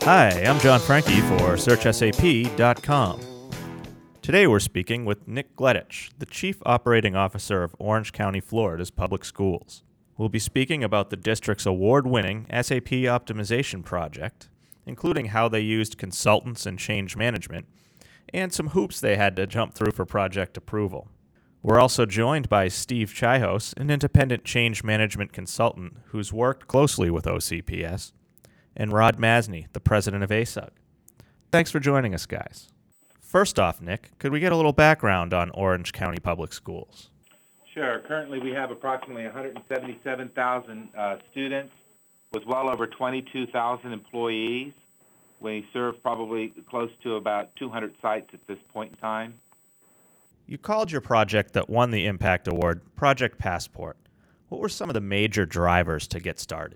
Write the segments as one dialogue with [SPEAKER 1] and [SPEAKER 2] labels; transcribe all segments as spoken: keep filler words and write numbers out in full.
[SPEAKER 1] Hi, I'm John Franke for Search S A P dot com. Today we're speaking with Nick Gleditch, the Chief Operating Officer of Orange County, Florida's public schools. We'll be speaking about the district's award-winning S A P optimization project, including how they used consultants and change management, and some hoops they had to jump through for project approval. We're also joined by Steve Chihos, an independent change management consultant who's worked closely with O C P S, and Rod Masney, the president of A S U G. Thanks for joining us, guys. First off, Nick, could we get a little background on Orange County Public Schools?
[SPEAKER 2] Sure. Currently, we have approximately one hundred seventy-seven thousand uh, students with well over twenty-two thousand employees. We serve probably close to about two hundred sites at this point in time.
[SPEAKER 1] You called your project that won the Impact Award Project Passport. What were some of the major drivers to get started?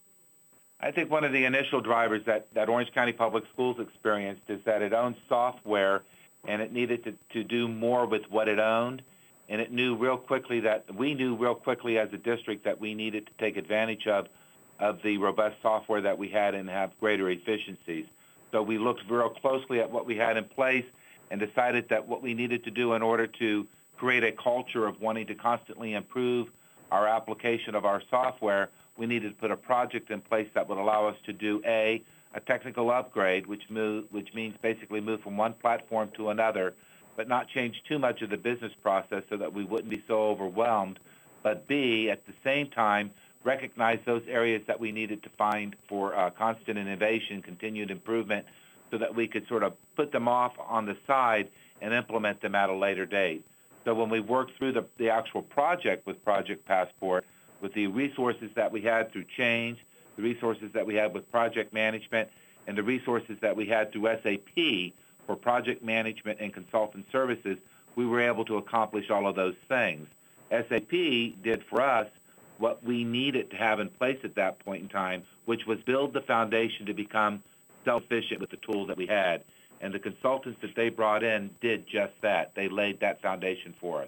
[SPEAKER 2] I think one of the initial drivers that, that Orange County Public Schools experienced is that it owned software and it needed to, to do more with what it owned. And it knew real quickly that we knew real quickly as a district that we needed to take advantage of, of the robust software that we had and have greater efficiencies. So we looked real closely at what we had in place and decided that what we needed to do in order to create a culture of wanting to constantly improve our application of our software, we needed to put a project in place that would allow us to do a a technical upgrade, which move, which means basically move from one platform to another, but not change too much of the business process so that we wouldn't be so overwhelmed. But B, at the same time, recognize those areas that we needed to find for uh, constant innovation, continued improvement, so that we could sort of put them off on the side and implement them at a later date. So when we worked through the, the actual project with Project Passport, with the resources that we had through change, the resources that we had with project management, and the resources that we had through S A P for project management and consultant services, we were able to accomplish all of those things. S A P did for us what we needed to have in place at that point in time, which was build the foundation to become self-sufficient with the tools that we had. And the consultants that they brought in did just that. They laid that foundation for us.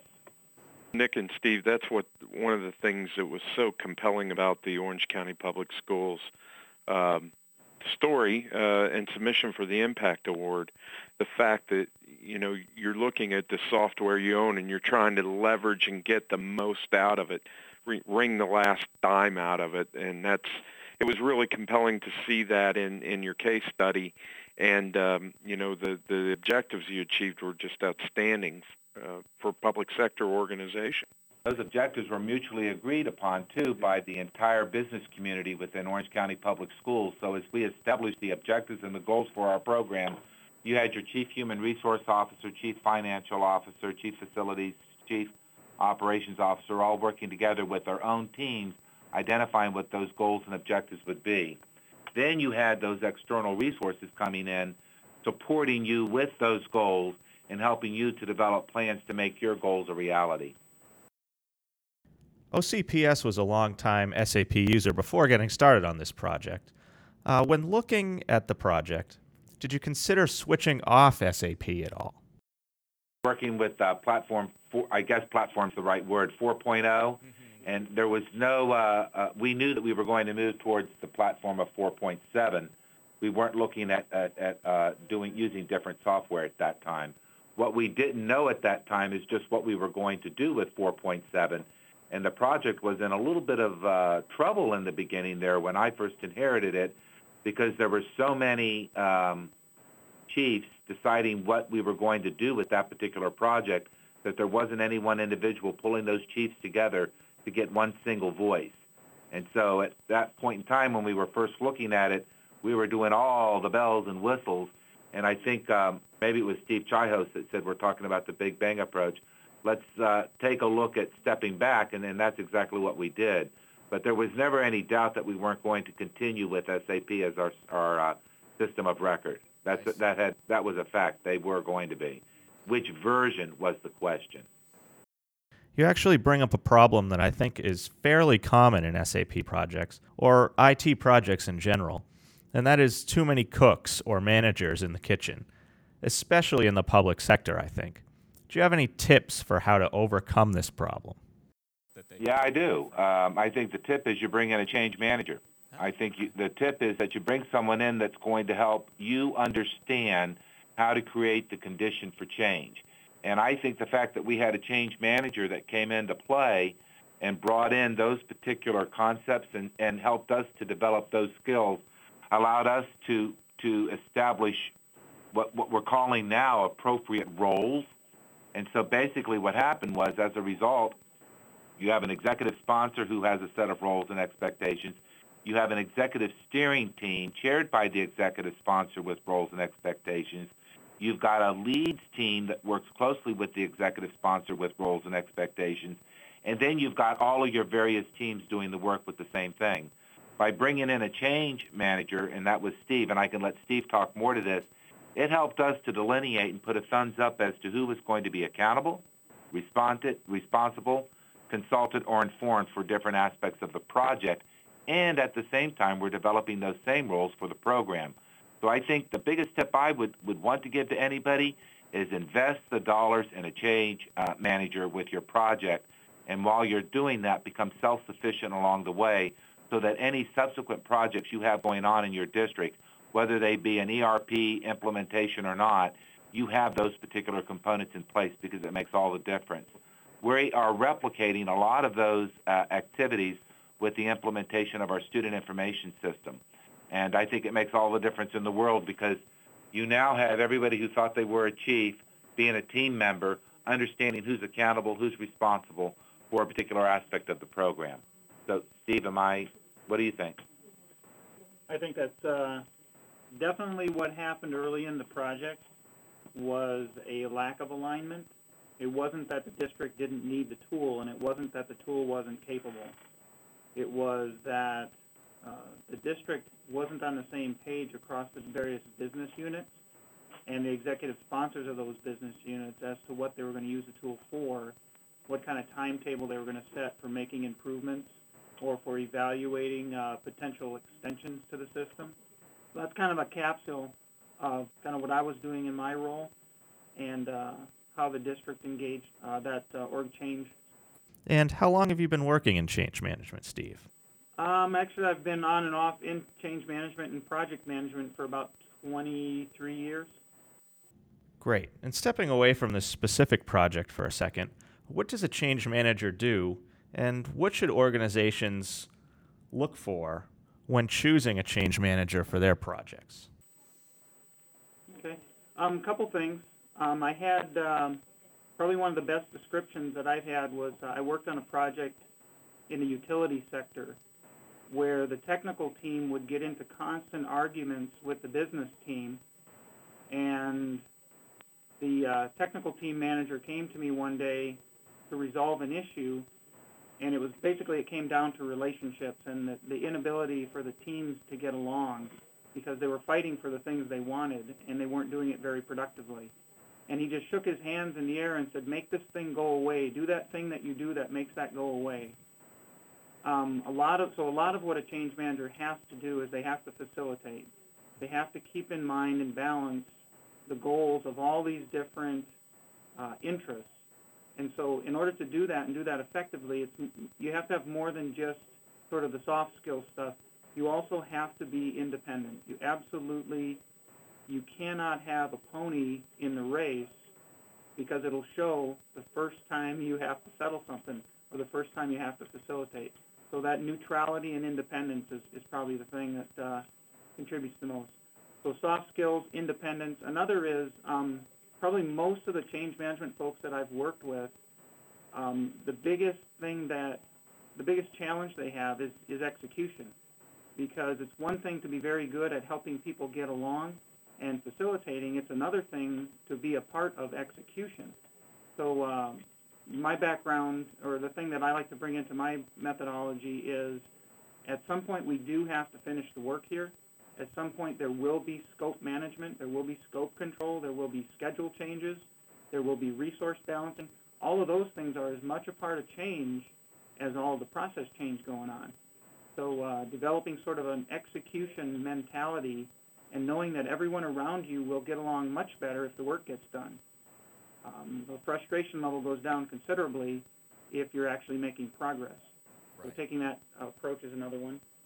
[SPEAKER 3] Nick and Steve, that's what one of the things that was so compelling about the Orange County Public Schools um, story uh, and submission for the Impact Award. The fact that, you know, you're looking at the software you own and you're trying to leverage and get the most out of it, wring the last dime out of it, and that's it was really compelling to see that in, in your case study, and um, you know the the objectives you achieved were just outstanding uh, for public sector organization.
[SPEAKER 2] Those objectives were mutually agreed upon too by the entire business community within Orange County Public Schools. So as we established the objectives and the goals for our program, you had your Chief Human Resource Officer, Chief Financial Officer, Chief Facilities, Chief Operations Officer, all working together with their own teams, identifying what those goals and objectives would be. Then you had those external resources coming in, supporting you with those goals and helping you to develop plans to make your goals a reality.
[SPEAKER 1] O C P S was a long-time S A P user before getting started on this project. Uh, when looking at the project, did you consider switching off S A P at all?
[SPEAKER 2] Working with uh, platform, four, I guess platform's the right word, four point oh, mm-hmm. And there was no, uh, uh, we knew that we were going to move towards the platform of four point seven. We weren't looking at, at, at uh, doing using different software at that time. What we didn't know at that time is just what we were going to do with four point seven. And the project was in a little bit of uh, trouble in the beginning there when I first inherited it, because there were so many um, chiefs deciding what we were going to do with that particular project that there wasn't any one individual pulling those chiefs together to get one single voice. And so at that point in time when we were first looking at it, we were doing all the bells and whistles. And I think um, maybe it was Steve Chihos that said we're talking about the Big Bang approach. Let's uh, take a look at stepping back, and then that's exactly what we did. But there was never any doubt that we weren't going to continue with S A P as our, our uh, system of record. That's, nice. that, had, that was a fact. They were going to be. Which version was the question?
[SPEAKER 1] You actually bring up a problem that I think is fairly common in S A P projects, or I T projects in general, and that is too many cooks or managers in the kitchen, especially in the public sector, I think. Do you have any tips for how to overcome this problem?
[SPEAKER 2] Yeah, I do. Um, I think the tip is you bring in a change manager. I think you, the tip is that you bring someone in that's going to help you understand how to create the condition for change. And I think the fact that we had a change manager that came into play and brought in those particular concepts and, and helped us to develop those skills allowed us to to establish what, what we're calling now appropriate roles. And so basically what happened was, as a result, you have an executive sponsor who has a set of roles and expectations. You have an executive steering team chaired by the executive sponsor with roles and expectations. You've got a leads team that works closely with the executive sponsor with roles and expectations. And then you've got all of your various teams doing the work with the same thing. By bringing in a change manager, and that was Steve, and I can let Steve talk more to this, it helped us to delineate and put a thumbs up as to who was going to be accountable, responded, responsible, consulted, or informed for different aspects of the project. And at the same time, we're developing those same roles for the program. So I think the biggest tip I would, would want to give to anybody is invest the dollars in a change uh, manager with your project. And while you're doing that, become self-sufficient along the way so that any subsequent projects you have going on in your district, whether they be an E R P implementation or not, you have those particular components in place, because it makes all the difference. We are replicating a lot of those uh, activities with the implementation of our student information system. And I think it makes all the difference in the world, because you now have everybody who thought they were a chief being a team member, understanding who's accountable, who's responsible for a particular aspect of the program. So, Steve, am I, what do you think?
[SPEAKER 4] I think that's uh, definitely what happened early in the project was a lack of alignment. It wasn't that the district didn't need the tool, and it wasn't that the tool wasn't capable. It was that uh, the district wasn't on the same page across the various business units and the executive sponsors of those business units as to what they were going to use the tool for, what kind of timetable they were going to set for making improvements or for evaluating uh, potential extensions to the system. So that's kind of a capsule of kind of what I was doing in my role and uh, how the district engaged uh, that uh, org change.
[SPEAKER 1] And how long have you been working in change management, Steve?
[SPEAKER 4] Um, actually, I've been on and off in change management and project management for about twenty-three years.
[SPEAKER 1] Great. And stepping away from this specific project for a second, what does a change manager do, and what should organizations look for when choosing a change manager for their projects?
[SPEAKER 4] Okay. A um, couple things. Um, I had um, probably one of the best descriptions that I've had was uh, I worked on a project in the utility sector where the technical team would get into constant arguments with the business team, and the uh, technical team manager came to me one day to resolve an issue, and it was basically it came down to relationships and the, the inability for the teams to get along because they were fighting for the things they wanted and they weren't doing it very productively. And he just shook his hands in the air and said, make this thing go away. Do that thing that you do that makes that go away. Um, a lot of so a lot of what a change manager has to do is they have to facilitate. They have to keep in mind and balance the goals of all these different uh, interests. And so in order to do that and do that effectively, it's, you have to have more than just sort of the soft skill stuff. You also have to be independent. You absolutely, you cannot have a pony in the race because it'll show the first time you have to settle something or the first time you have to facilitate. So that neutrality and independence is, is probably the thing that uh, contributes the most. So soft skills, independence. Another is um, probably most of the change management folks that I've worked with, um, the biggest thing that, the biggest challenge they have is, is execution. Because it's one thing to be very good at helping people get along and facilitating. It's another thing to be a part of execution. So um, my background, or the thing that I like to bring into my methodology is at some point we do have to finish the work here. At some point there will be scope management, there will be scope control, there will be schedule changes, there will be resource balancing. All of those things are as much a part of change as all the process change going on. So uh, developing sort of an execution mentality and knowing that everyone around you will get along much better if the work gets done. Um, the frustration level goes down considerably if you're actually making progress. Right. So taking that approach is another one.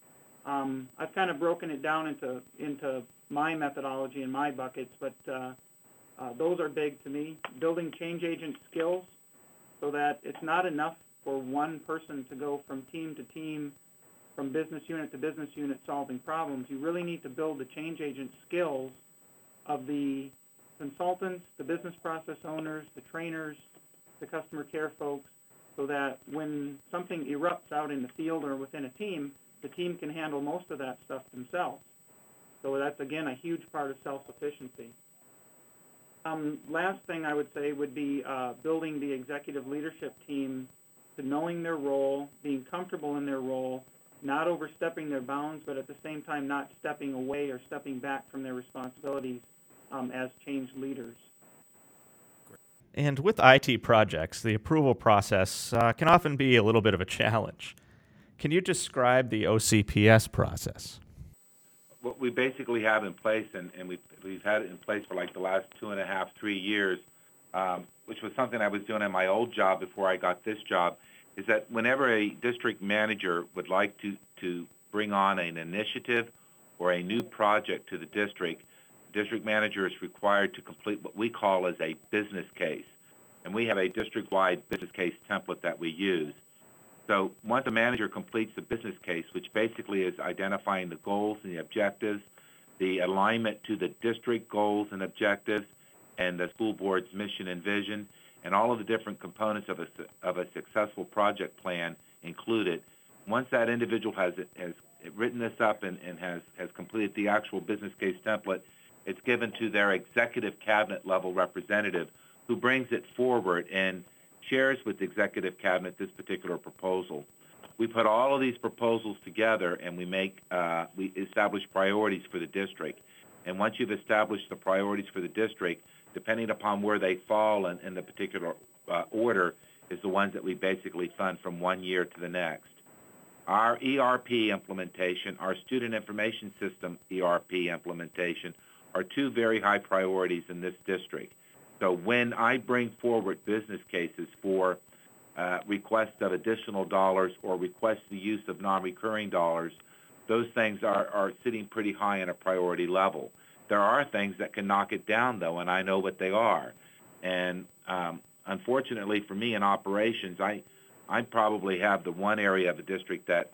[SPEAKER 4] Um, I've kind of broken it down into into my methodology and my buckets, but uh, uh, those are big to me. Building change agent skills so that it's not enough for one person to go from team to team, from business unit to business unit solving problems. You really need to build the change agent skills of the consultants, the business process owners, the trainers, the customer care folks, so that when something erupts out in the field or within a team, the team can handle most of that stuff themselves. So that's, again, a huge part of self-sufficiency. Um, last thing I would say would be uh, building the executive leadership team to knowing their role, being comfortable in their role, not overstepping their bounds, but at the same time not stepping away or stepping back from their responsibilities um, as change leaders.
[SPEAKER 1] And with I T projects, the approval process uh, can often be a little bit of a challenge. Can you describe the O C P S process?
[SPEAKER 2] What we basically have in place, and, and we've, we've had it in place for like the last two and a half, three years, um, which was something I was doing in my old job before I got this job, is that whenever a district manager would like to, to bring on an initiative or a new project to the district, the district manager is required to complete what we call as a business case. And we have a district-wide business case template that we use. So once a manager completes the business case, which basically is identifying the goals and the objectives, the alignment to the district goals and objectives, and the school board's mission and vision, and all of the different components of a, of a successful project plan included, once that individual has, has written this up and, and has, has completed the actual business case template, it's given to their executive cabinet level representative, who brings it forward and shares with the executive cabinet this particular proposal. We put all of these proposals together and we make uh, we establish priorities for the district. And once you've established the priorities for the district, depending upon where they fall in, in the particular uh, order, is the ones that we basically fund from one year to the next. Our E R P implementation, our student information system E R P implementation, are two very high priorities in this district. So when I bring forward business cases for uh, request of additional dollars or request the use of non-recurring dollars, those things are, are sitting pretty high on a priority level. There are things that can knock it down, though, and I know what they are. And um, unfortunately for me in operations, I, I probably have the one area of the district that,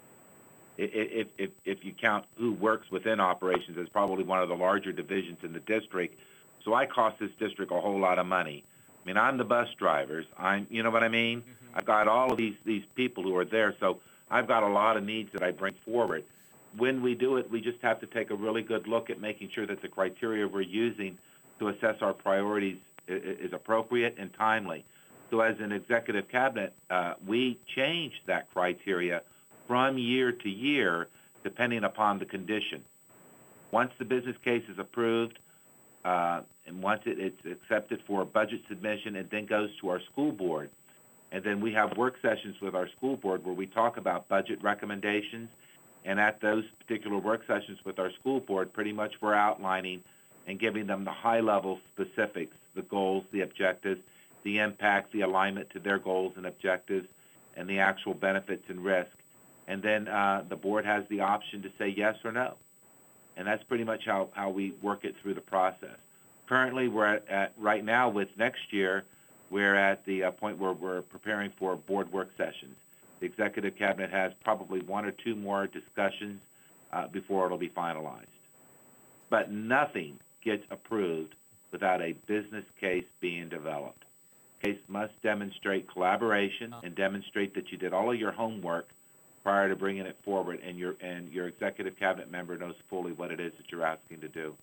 [SPEAKER 2] if, if, if you count who works within operations, is probably one of the larger divisions in the district. So I cost this district a whole lot of money. I mean, I'm the bus drivers. I'm, you know what I mean? Mm-hmm. I've got all of these, these people who are there, so I've got a lot of needs that I bring forward. When we do it, we just have to take a really good look at making sure that the criteria we're using to assess our priorities is appropriate and timely. So as an executive cabinet, uh, we change that criteria from year to year depending upon the condition. Once the business case is approved, uh, and once it, it's accepted for budget submission, it then goes to our school board. And then we have work sessions with our school board where we talk about budget recommendations. And at those particular work sessions with our school board, pretty much we're outlining and giving them the high-level specifics, the goals, the objectives, the impact, the alignment to their goals and objectives, and the actual benefits and risk. And then uh, the board has the option to say yes or no. And that's pretty much how, how we work it through the process. Currently, we're at, at right now with next year, we're at the uh, point where we're preparing for board work sessions. The executive cabinet has probably one or two more discussions uh, before it'll be finalized. But nothing gets approved without a business case being developed. Case must demonstrate collaboration and demonstrate that you did all of your homework prior to bringing it forward, and your and your executive cabinet member knows fully what it is that you're asking to do.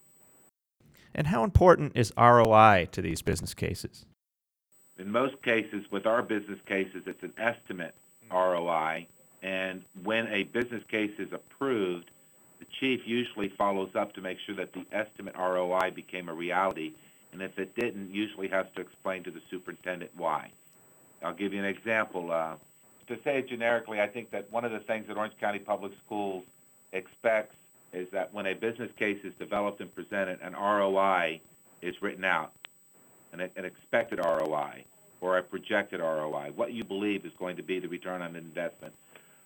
[SPEAKER 1] And how important is R O I to these business cases?
[SPEAKER 2] In most cases, with our business cases, it's an estimate R O I, and when a business case is approved, the chief usually follows up to make sure that the estimate R O I became a reality, and if it didn't, usually has to explain to the superintendent why. I'll give you an example. Uh, to say it generically, I think that one of the things that Orange County Public Schools expects is that when a business case is developed and presented, an R O I is written out, an, an expected R O I or a projected R O I, what you believe is going to be the return on investment.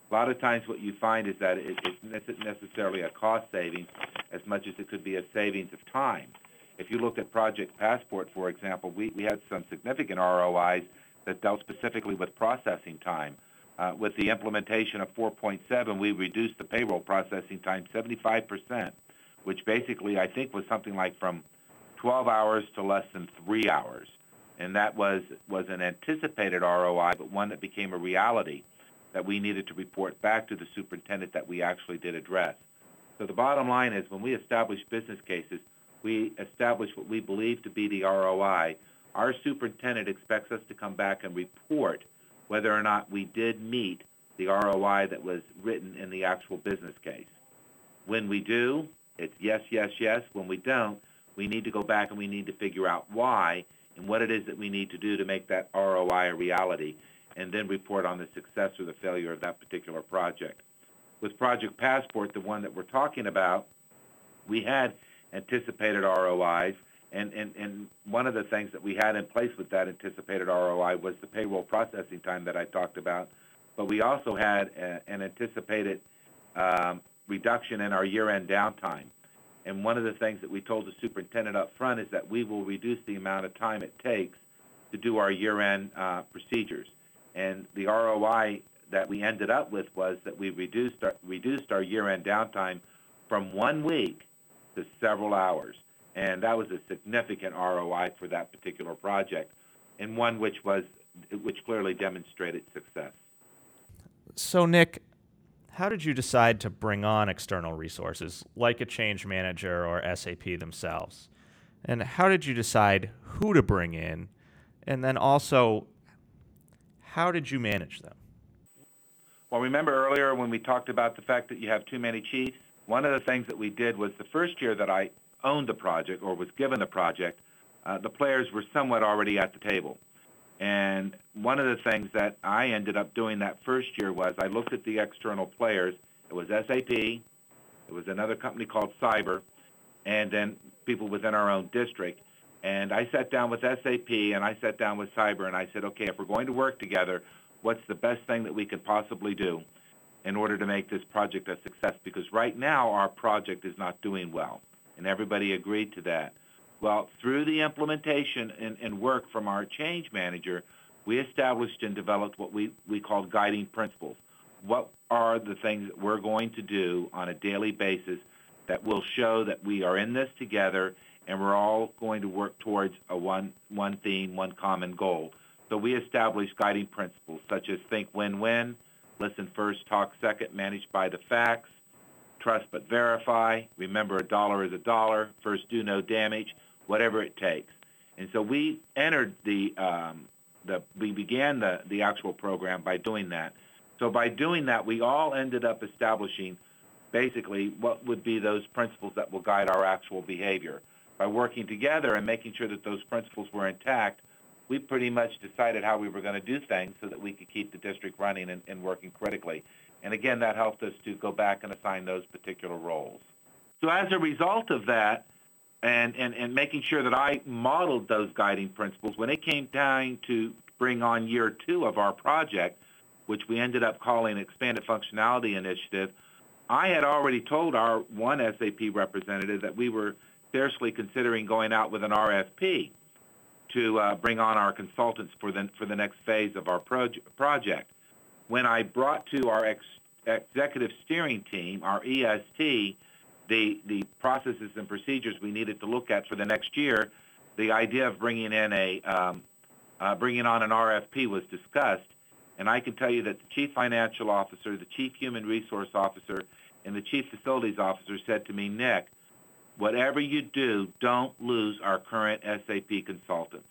[SPEAKER 2] A lot of times what you find is that it, it's not necessarily a cost savings as much as it could be a savings of time. If you looked at Project Passport, for example, we, we had some significant R O Is that dealt specifically with processing time. Uh, with the implementation of four point seven, we reduced the payroll processing time seventy-five percent, which basically I think was something like from twelve hours to less than three hours. And that was, was an anticipated R O I, but one that became a reality that we needed to report back to the superintendent that we actually did address. So the bottom line is when we establish business cases, we establish what we believe to be the R O I. Our superintendent expects us to come back and report whether or not we did meet the R O I that was written in the actual business case. When we do, it's yes, yes, yes. When we don't, we need to go back and we need to figure out why and what it is that we need to do to make that R O I a reality, and then report on the success or the failure of that particular project. With Project Passport, the one that we're talking about, we had anticipated R O Is, and, and, and one of the things that we had in place with that anticipated R O I was the payroll processing time that I talked about, but we also had a, an anticipated um, reduction in our year-end downtime. And one of the things that we told the superintendent up front is that we will reduce the amount of time it takes to do our year-end uh, procedures. And the R O I that we ended up with was that we reduced our, reduced our year-end downtime from one week to several hours. And that was a significant R O I for that particular project, and one which was which clearly demonstrated success.
[SPEAKER 1] So, Nick, how did you decide to bring on external resources like a change manager or S A P themselves? And how did you decide who to bring in? And then also, how did you manage them?
[SPEAKER 2] Well, remember earlier when we talked about the fact that you have too many chiefs? One of the things that we did was the first year that I owned the project or was given the project, uh, the players were somewhat already at the table. And one of the things that I ended up doing that first year was I looked at the external players. It was S A P, it was another company called Cyber, and then people within our own district. And I sat down with S A P and I sat down with Cyber and I said, okay, if we're going to work together, what's the best thing that we could possibly do in order to make this project a success? Because right now our project is not doing well, and everybody agreed to that. Well, through the implementation and, and work from our change manager, we established and developed what we, we called guiding principles. What are the things that we're going to do on a daily basis that will show that we are in this together and we're all going to work towards a one, one theme, one common goal? So we established guiding principles such as think win-win, listen first, talk second, manage by the facts, trust but verify, remember a dollar is a dollar, first do no damage, whatever it takes. And so we entered the, um, the we began the, the actual program by doing that. So by doing that, we all ended up establishing basically what would be those principles that will guide our actual behavior. By working together and making sure that those principles were intact, we pretty much decided how we were going to do things so that we could keep the district running and, and working critically. And again, that helped us to go back and assign those particular roles. So as a result of that, and, and, and making sure that I modeled those guiding principles, when it came time to bring on year two of our project, which we ended up calling Expanded Functionality Initiative, I had already told our one S A P representative that we were seriously considering going out with an R F P to uh, bring on our consultants for the, for the next phase of our proje- project. When I brought to our ex- executive steering team, our E S T, the, the processes and procedures we needed to look at for the next year, the idea of bringing in a um, uh, bringing on an R F P was discussed. And I can tell you that the chief financial officer, the chief human resource officer, and the chief facilities officer said to me, Nick, whatever you do, don't lose our current S A P consultants.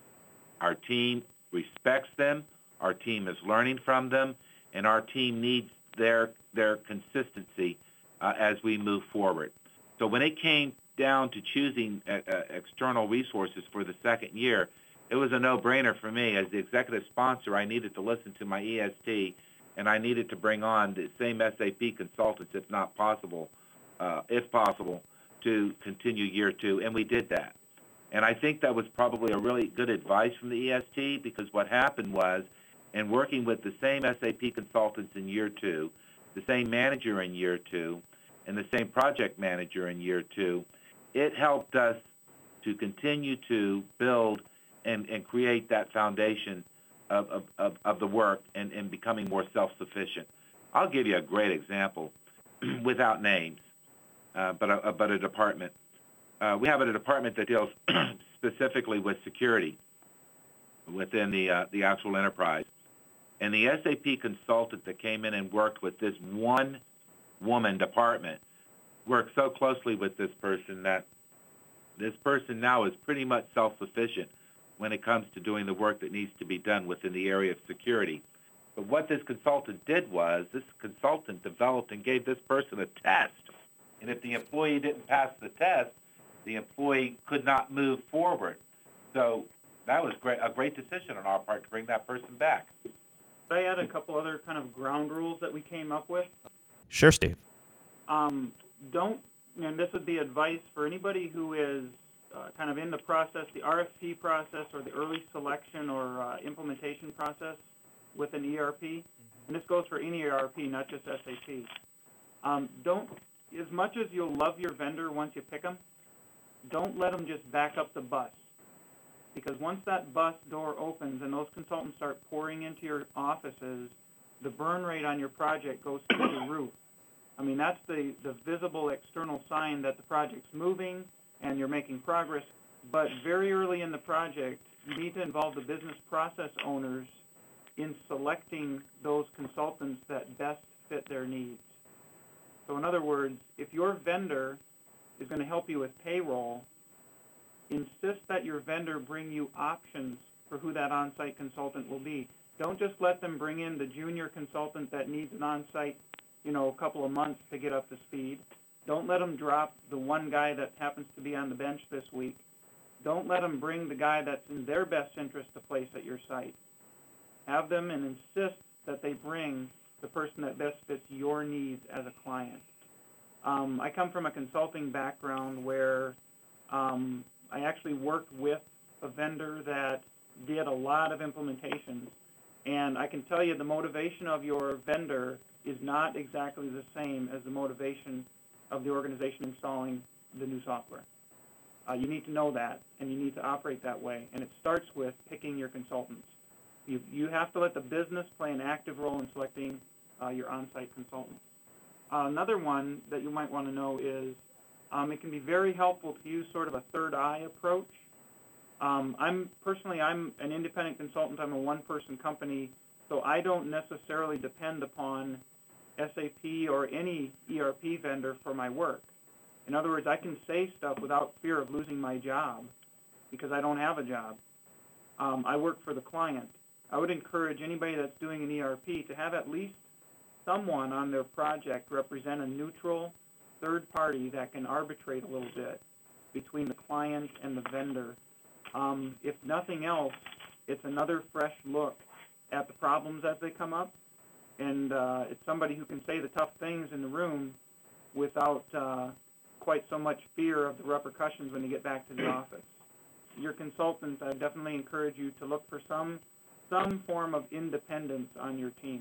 [SPEAKER 2] Our team respects them, our team is learning from them, and our team needs their their consistency uh, as we move forward. So when it came down to choosing uh, uh, external resources for the second year, it was a no-brainer for me. As the executive sponsor, I needed to listen to my E S T, and I needed to bring on the same S A P consultants, if not possible, uh, if possible, to continue year two, and we did that. And I think that was probably a really good advice from the E S T, because what happened was, and working with the same S A P consultants in year two, the same manager in year two, and the same project manager in year two, it helped us to continue to build and, and create that foundation of, of, of, of the work and, and becoming more self-sufficient. I'll give you a great example without names, uh, but, a, but a department. Uh, we have a department that deals specifically with security within the, uh, the actual enterprise. And the S A P consultant that came in and worked with this one woman department worked so closely with this person that this person now is pretty much self-sufficient when it comes to doing the work that needs to be done within the area of security. But what this consultant did was this consultant developed and gave this person a test. And if the employee didn't pass the test, the employee could not move forward. So that was great, a great decision on our part to bring that person back.
[SPEAKER 4] I had a couple other kind of ground rules that we came up with.
[SPEAKER 1] Sure, Steve.
[SPEAKER 4] Um, don't, and this would be advice for anybody who is uh, kind of in the process, the R F P process or the early selection or uh, implementation process with an E R P. And this goes for any E R P, not just S A P. Um, don't, as much as you'll love your vendor once you pick them, don't let them just back up the bus. Because once that bus door opens and those consultants start pouring into your offices, the burn rate on your project goes through the roof. I mean, that's the, the visible external sign that the project's moving and you're making progress. But very early in the project, you need to involve the business process owners in selecting those consultants that best fit their needs. So in other words, if your vendor is going to help you with payroll, insist that your vendor bring you options for who that on-site consultant will be. Don't just let them bring in the junior consultant that needs an on-site, you know, a couple of months to get up to speed. Don't let them drop the one guy that happens to be on the bench this week. Don't let them bring the guy that's in their best interest to place at your site. Have them and insist that they bring the person that best fits your needs as a client. Um, I come from a consulting background where um, I actually worked with a vendor that did a lot of implementations, and I can tell you the motivation of your vendor is not exactly the same as the motivation of the organization installing the new software. Uh, you need to know that, and you need to operate that way, and it starts with picking your consultants. You, you have to let the business play an active role in selecting uh, your on-site consultants. Uh, another one that you might want to know is Um, it can be very helpful to use sort of a third eye approach. Um, I'm personally, I'm an independent consultant. I'm a one-person company, so I don't necessarily depend upon S A P or any E R P vendor for my work. In other words, I can say stuff without fear of losing my job because I don't have a job. Um, I work for the client. I would encourage anybody that's doing an E R P to have at least someone on their project represent a neutral third party that can arbitrate a little bit between the client and the vendor. Um, if nothing else, it's another fresh look at the problems as they come up, and uh, it's somebody who can say the tough things in the room without uh, quite so much fear of the repercussions when you get back to the office. Your consultants, I definitely encourage you to look for some some form of independence on your team.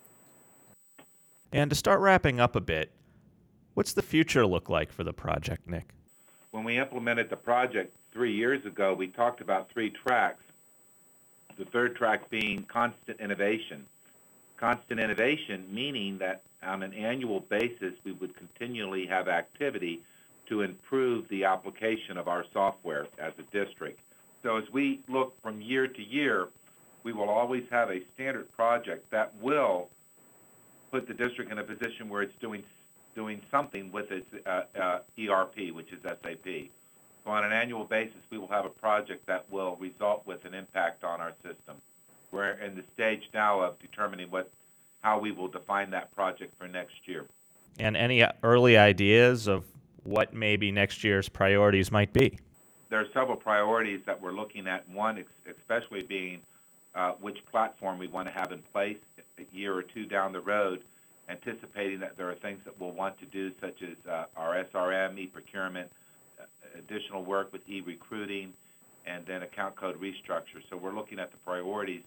[SPEAKER 1] And to start wrapping up a bit, what's the future look like for the project, Nick?
[SPEAKER 2] When we implemented the project three years ago, we talked about three tracks, the third track being constant innovation. Constant innovation meaning that on an annual basis, we would continually have activity to improve the application of our software as a district. So as we look from year to year, we will always have a standard project that will put the district in a position where it's doing doing something with its uh, uh, E R P, which is S A P. So on an annual basis, we will have a project that will result with an impact on our system. We're in the stage now of determining what, how we will define that project for next year.
[SPEAKER 1] And any early ideas of what maybe next year's priorities might be?
[SPEAKER 2] There are several priorities that we're looking at, one ex- especially being uh, which platform we want to have in place a year or two down the road, anticipating that there are things that we'll want to do, such as uh, our S R M, e-procurement, uh, additional work with e-recruiting, and then account code restructure. So we're looking at the priorities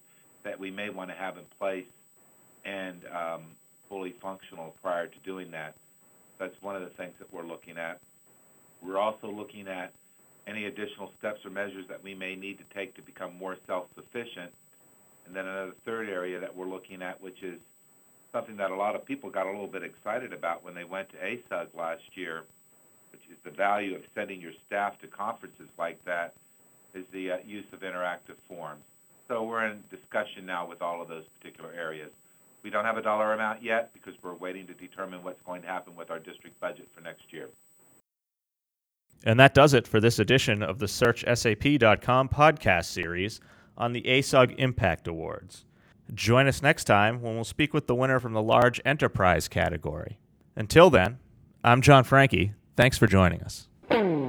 [SPEAKER 2] that we may want to have in place and um, fully functional prior to doing that. That's one of the things that we're looking at. We're also looking at any additional steps or measures that we may need to take to become more self-sufficient. And then another third area that we're looking at, which is something that a lot of people got a little bit excited about when they went to A S U G last year, which is the value of sending your staff to conferences like that, is the uh, use of interactive forms. So we're in discussion now with all of those particular areas. We don't have a dollar amount yet because we're waiting to determine what's going to happen with our district budget for next year.
[SPEAKER 1] And that does it for this edition of the Search S A P dot com podcast series on the A S U G Impact Awards. Join us next time when we'll speak with the winner from the Large Enterprise category. Until then, I'm John Frankie. Thanks for joining us.